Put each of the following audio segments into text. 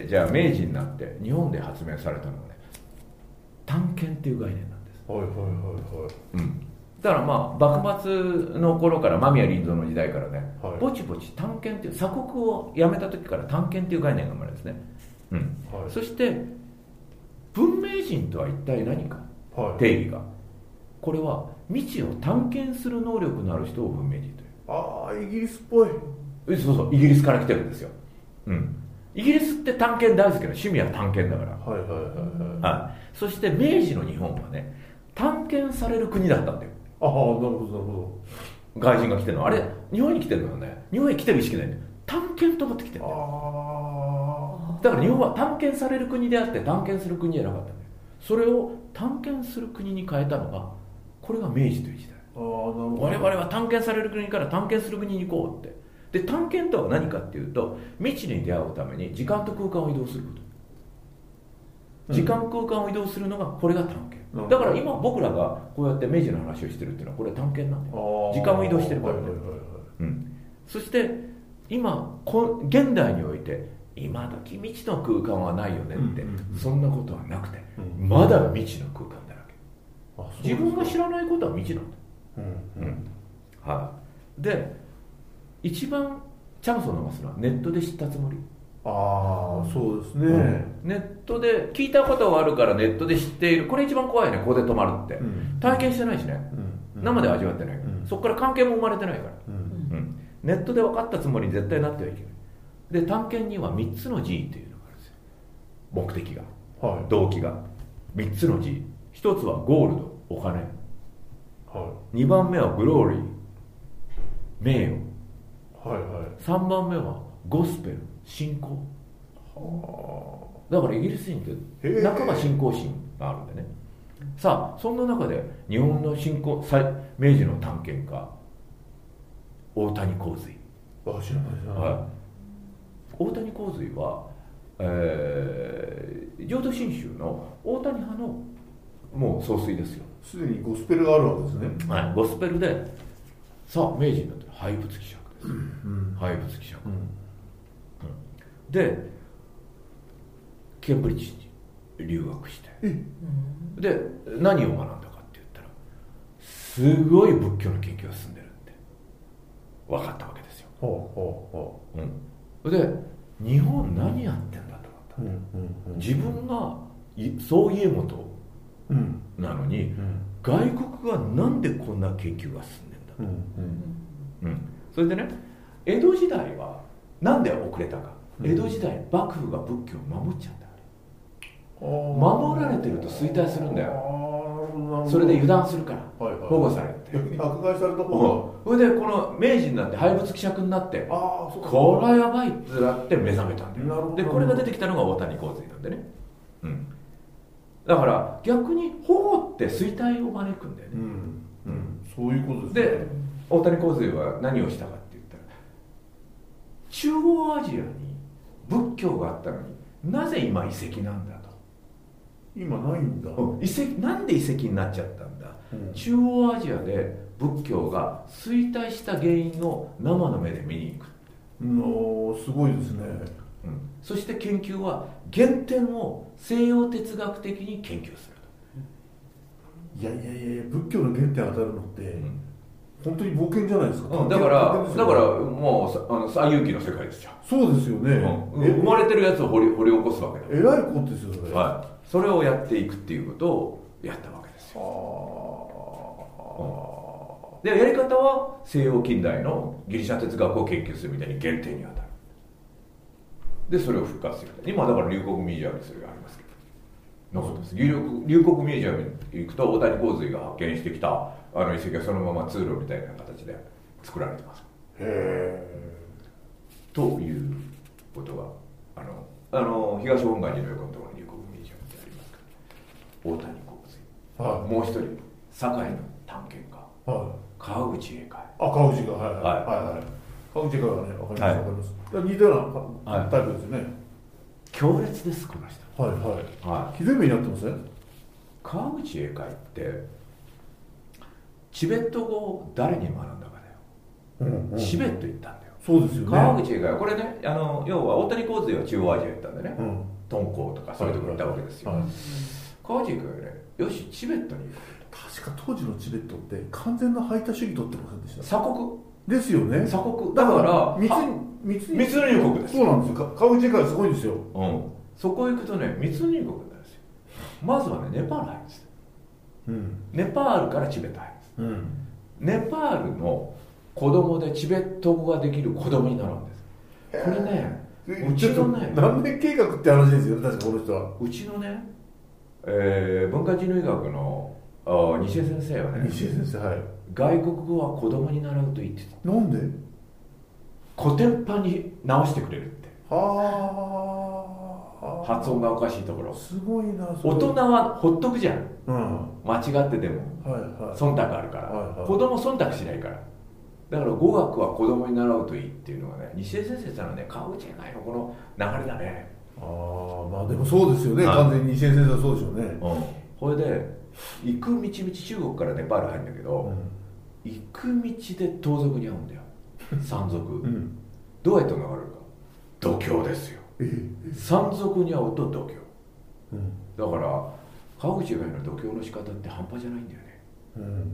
じゃあ明治になって日本で発明されたのはね、探検っていう概念なんです。 はいはいはいはい。 うん。だからまあ幕末の頃から間宮林蔵の時代からね、 はいぼちぼち探検っていう鎖国をやめた時から探検っていう概念が生まれるんですね。うん。 はい、 そして文明人とは一体何か、 はい、 定義がこれは未知を探検する能力のある人を文明人という。 ああイギリスっぽい。 そうそうイギリスから来てるんですよ。うん。イギリスって探検大好きな趣味は探検だから。 はいはいはいはい、 はい。そして明治の日本はね、探検される国だったんだよ。 ああなるほどなるほ外人が来てるのあれ日本に来てるのはね、日本に来てる意識ないんだよ。探検と思って来てるんだよ。 ど。 だから日本は探検される国であって探検する国じゃなかったんだよ。それを探検する国に変えたのがこれが明治という時代。 ああなるほど。 我々は探検される国から探検する国に行こうって。で探検とは何かっていうと、未知に出会うために時間と空間を移動すること、時間空間を移動するのがこれが探検、だから今僕らがこうやって明治の話をしてるっていうのはこれは探検なんだよ。時間を移動してるからね、うん、そして今現代において今時未知の空間はないよねって、そんなことはなくて、まだ未知の空間だらけ。自分が知らないことは未知なんだ、はい。で一番チャンスを逃すのはネットで知ったつもり。 ああそうですね、 ネットで聞いたことがあるからネットで知っている、これ一番怖いね。ここで止まるって、体験してないしね、生で味わってないから、そこから関係も生まれてないから、ネットで分かったつもりに絶対なってはいけない。で探検には3つの G というのがあるんですよ。目的が、はい、動機が3つの G。 1つはゴールド、お金、はい、2番目はグローリー、名誉、はいはい、3番目はゴスペル、信仰。だからイギリス人って半ば信仰心があるんでね。さあそんな中で日本の信仰明治の探検家大谷洪水、 知らないですね、はい、 大谷洪水は、浄土真宗の大谷派のもう総帥ですよ。 すでにゴスペルがあるわけですね、 はい、ゴスペルでさあ明治になって廃仏毀釈です、廃仏毀釈、でケンブリッジに留学して、で何を学んだかって言ったらすごい仏教の研究が進んでるって分かったわけですよ。で日本何やってんだと思った、自分がそう家元なのに、外国がなんでこんな研究が進んでんだと、それでね、江戸時代はなんで遅れたか、江戸時代幕府が仏教を守っちゃった。守られてると衰退するんだよ。それで油断するから、保護されて迫害された方が、 それでこの明治になって廃仏毀釈になって、これはやばいってなって目覚めたんだよ。でこれが出てきたのが大谷洪水なんでね、だから逆に保護って衰退を招くんだよね、 そういうことですね。 で大谷洪水は何をしたかって言ったら、中央アジアに仏教があったのになぜ今遺跡なんだと。 今ないんだ、 遺跡なんで遺跡になっちゃったんだ、中央アジアで仏教が衰退した原因を生の目で見に行く。 すごいですね、 そして研究は原点を西洋哲学的に研究すると。 いや仏教の原点を与えるのって、本当に冒険じゃないですか。 だからもう西遊記の世界ですよ。 そうですよね、 生まれてるやつを掘り起こすわけだ。 えらいことですよそれ、 それをやっていくっていうことをやったわけですよ。でやり方は西洋近代のギリシャ哲学を研究するみたいに原点に当たる。でそれを復活する。今だから龍谷ミュージアムにそれがありますけど、龍谷ミュージアムに行くと大谷洪水が発見してきた遺跡がそのまま通路みたいな形で作られてます。ということが東本願寺の横のところに龍谷ミュージアムってありますから、大谷洪水、もう一人堺の探検家、川口英会。 川口が川口英会はね、分かります、似たようなタイプですよね。 強烈です、この人。 ひどい目になってますね。 川口英会ってチベット語を誰に学んだかだよ、チベット行ったんだよ。 そうですよね。 川口以外はこれね、要は大谷洪水は中央アジア行ったんでね、敦煌とかそういうところ行ったわけですよ。川口以外はね、よしチベットに行こうと。 確か当時のチベットって完全な排他主義取ってませんでした？ 鎖国ですよね。 鎖国だから密入国です。 そうなんですよ。川口以外はすごいんですよ。 そこ行くとね、密入国なんですよ。まずはね、ネパール入るんですよ。ネパールからチベット入るんです。ネパールの子供でチベット語ができる子供になるんです。これね、うちのね、 何年計画って話ですよね、確かこの人は。 うちのね、文化人類学の西江先生はね、 西江先生、はい、 外国語は子供に習うと言ってた。 なんで？ 古典版に直してくれるって。発音がおかしいところ。 すごいな。 大人はほっとくじゃん、間違ってても、忖度あるから、子供忖度しないから。だから語学は子供に習うといいっていうのがね、西江先生さんのね、川口以外のこの流れだね。 まあでもそうですよね、完全に西江先生はそうでしょうね。 これで行く道中国からネパール入るんだけど、行く道で盗賊に会うんだよ。山賊、どうやって流れるか、度胸ですよ。山賊に会うと度胸、だから川口以外の度胸の仕方って半端じゃないんだよね。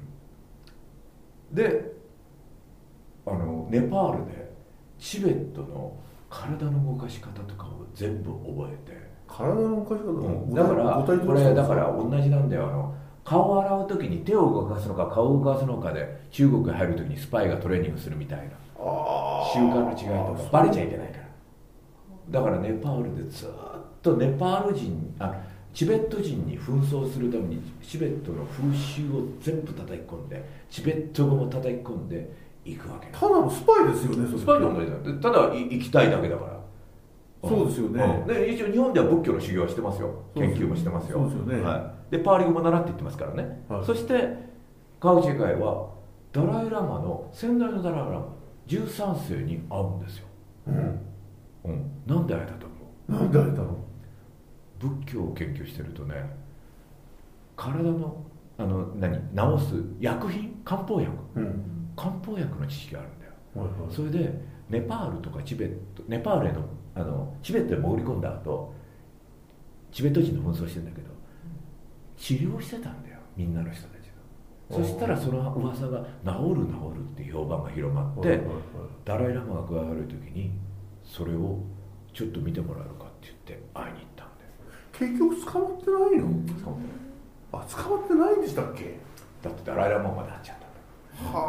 でネパールでチベットの体の動かし方とかを全部覚えて。 体の動かし方、 だからこれだから同じなんだよ。顔を洗う時に手を動かすのか顔を動かすのかで中国に入る時にスパイがトレーニングするみたいな習慣の違いとかバレちゃいけないから。だからネパールでずっとネパール人チベット人に紛争するためにチベットの風習を全部叩き込んでチベット語も叩き込んでいくわけ。 ただのスパイですよね。 スパイと同じだ。ただ行きたいだけだから。 そうですよね。 で一応日本では仏教の修行はしてますよ。研究もしてますよ。 そうですよね。 でパーリ語も習っていってますからね。そして川口以外はダライラマの先代のダライラマ13世に会うんですよ。なんで会えたと思う？ なんで会えたの？ 仏教を研究してるとね、体の治す薬品、漢方薬、漢方薬の知識があるんだよ。それでネパールとかチベット、ネパールへのチベットへ潜り込んだ後、チベット人の紛争してるんだけど治療してたんだよ、みんなの人たちが。そしたらその噂が治るっていう評判が広まって、ダライラマが加わる時にそれをちょっと見てもらえるかって言って会いに行ったんだよ。 結局捕まってないの？ 捕まってない。 捕まってないんでしたっけ？ だってダライラマまで会っちゃったんだ。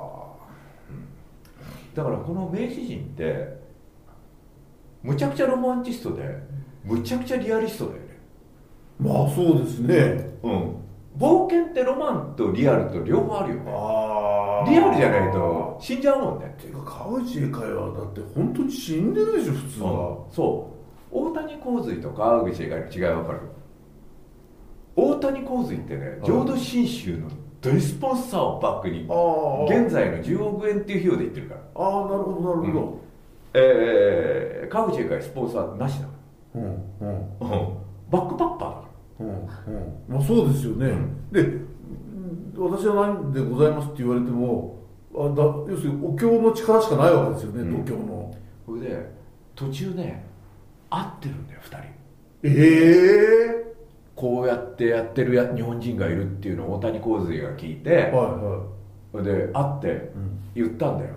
だからこの明治人ってむちゃくちゃロマンチストでむちゃくちゃリアリストだよね。 まあそうですね。 冒険ってロマンとリアルと両方あるよね。リアルじゃないと死んじゃうもんね。 ていうか川口英会はだって本当に死んでるでしょ普通は。 そう大谷洪水と川口英会の違いは分かる？大谷洪水ってね、浄土真宗の大スポンサーをバックに現在の10億円っていう費用で言ってるから。 なるほどなるほど。 川口英会スポンサーなしだから、バックパッパーだから。 まあそうですよね。で私は何でございますって言われても要するにお経の力しかないわけですよね、度胸の。 それで途中ね会ってるんだよ2人。こうやってやってる日本人がいるっていうのを大谷洪水が聞いて、で会って言ったんだよ。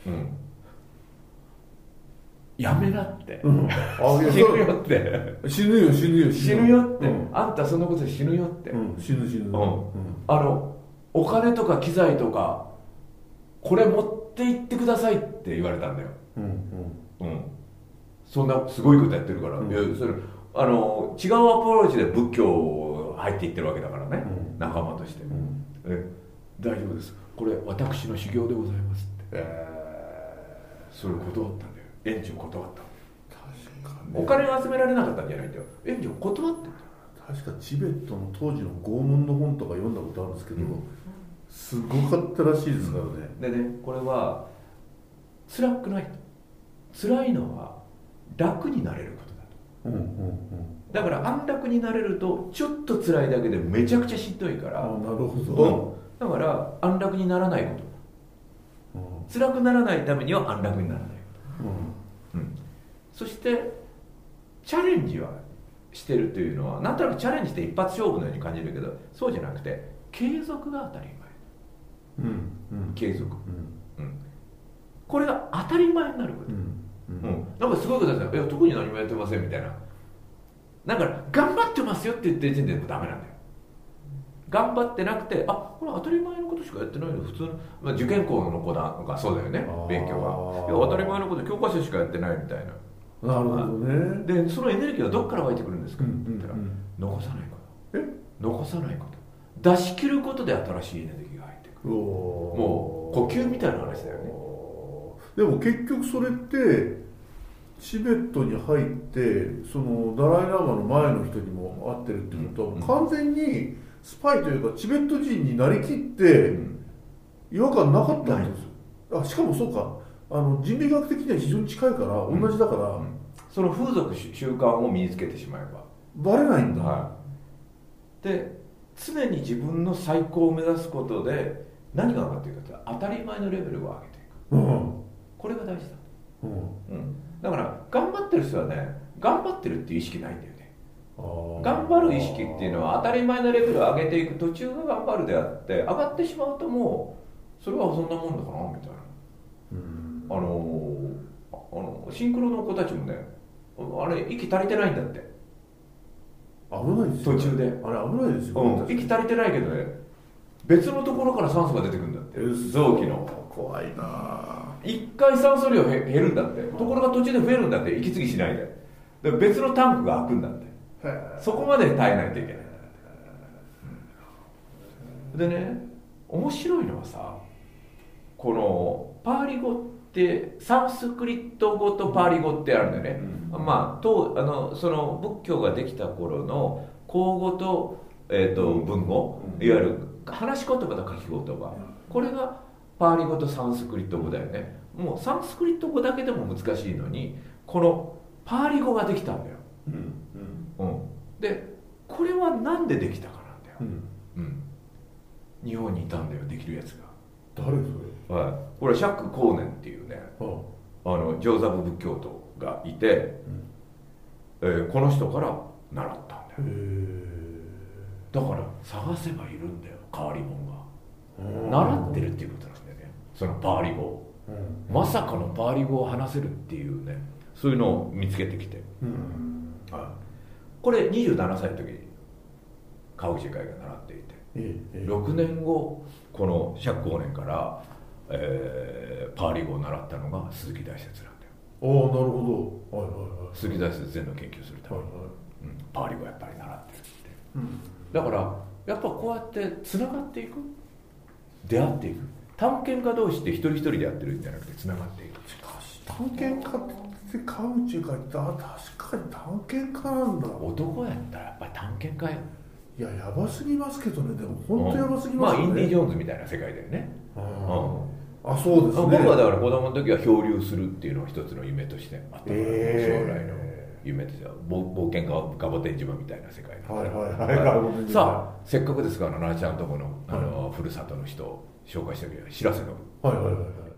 やめなって、死ぬよって、死ぬよって、あんたそのことで死ぬよって、 死ぬ、 お金とか機材とかこれ持って行ってくださいって言われたんだよ。そんなすごいことやってるから、いやそれ違うアプローチで仏教入っていってるわけだからね、仲間として、大丈夫です、これ私の修行でございますって、それ断ったんだよ。援助断った。確かにお金を集められなかったんじゃないんだよ、援助断ってた。 確かチベットの当時の拷問の本とか読んだことあるんですけど、すごかったらしいですからね。 でね、これは辛くないと、辛いのは楽になれることだと。だから安楽になれるとちょっと辛いだけでめちゃくちゃしんどいから。 なるほど。 だから安楽にならないこと、 辛くならないためには安楽にならない、そしてチャレンジはしてるというのはなんとなくチャレンジって一発勝負のように感じるけど、そうじゃなくて継続が当たり前、継続、これが当たり前になること、なんかすごいことですよ、いや特に何もやってませんみたいな、だから頑張ってますよって言ってる時点でダメなんだよ。頑張ってなくて、これ当たり前のことしかやってないの普通の、受験校の子なんかそうだよね、勉強は。いや当たり前のこと教科書しかやってないみたいな。 なるほどね。 でそのエネルギーはどこから湧いてくるんですかって言ったら、残さないこと。残さないこと。出し切ることで新しいエネルギーが入ってくる。もう呼吸みたいな話だよね。 でも結局それってチベットに入ってそのダライ・ラーマの前の人にも会ってるってことは、完全にスパイというかチベット人になりきって違和感なかったんですよ。しかもそうか、人類学的には非常に近いから同じだから、 その風俗習慣を身につけてしまえばバレないんだ、 で常に自分の最高を目指すことで何が分かっていくかというと、当たり前のレベルを上げていく、これが大事だ、だから頑張ってる人はね、頑張ってるっていう意識ないんだよね。頑張る意識っていうのは当たり前のレベルを上げていく途中が頑張るであって、上がってしまうともうそれはそんなもんだかなみたいな。シンクロの子たちもね、あれ息足りてないんだって。 危ないですよ、 途中であれ危ないですよ、 息足りてないけどね、別のところから酸素が出てくるんだって、臓器の。 怖いな。 一回酸素量減るんだって、ところが途中で増えるんだって、息継ぎしないで別のタンクが開くんだって、そこまで耐えないといけない。でね、面白いのはさ、このパーリ語ってサンスクリット語とパーリ語ってあるんだよね、その仏教ができた頃の口語と、文語、いわゆる話し言葉と書き言葉、これがパーリ語とサンスクリット語だよね。もうサンスクリット語だけでも難しいのに、このパーリ語ができたんだよ、でこれはなんでできたかなんだよ、日本にいたんだよ、できるやつが。 誰それ？ これ釈光年っていうね、上座部仏教徒がいて、この人から習ったんだよ。だから探せばいるんだよ、変わり者が。習ってるっていうことなんだよね、そのパーリ語、まさかのパーリ語を話せるっていうね、そういうのを見つけてきて、これ27歳の時に川口会が習っていて、6年後この釈光年から、パーリ語を習ったのが鈴木大拙なんだよ。 なるほど、 鈴木大拙禅の研究するために、パーリ語やっぱり習ってるって、だからやっぱこうやってつながっていく、出会っていく、探検家同士って一人一人でやってるんじゃなくてつながっていく。 しかし探検家って川内が言ったら確かに探検家なんだ。 男やったらやっぱり探検家や。 いや、やばすぎますけどね。でも本当やばすぎますよね。 インディ・ジョーンズみたいな世界だよね。 そうですね。 僕はだから子供の時は漂流するっていうのを一つの夢としてあったから、将来の夢としては冒険家ガボテン島みたいな世界なんで、さあせっかくですから奈々ちゃんとこの、ふるさとの人を紹介してあげよう。白瀬の